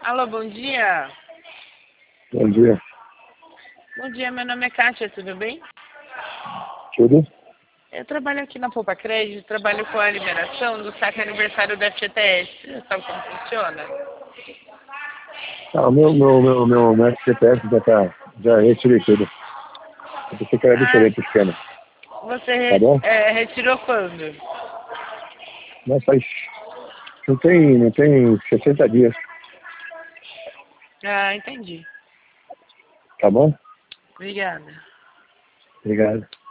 Alô, bom dia. Bom dia. Bom dia, meu nome é Kátia, tudo bem? Tudo? Eu trabalho aqui na Poupa Crédito, trabalho com a liberação do saque aniversário da FGTS. Você sabe como funciona? Ah, meu FGTS já retirei tudo. Eu pensei que era Ah, diferente o esquema. você Tá bom? retirou quando? Mas faz. Não tem 60 dias. Ah, entendi. Tá bom? Obrigada. Obrigado.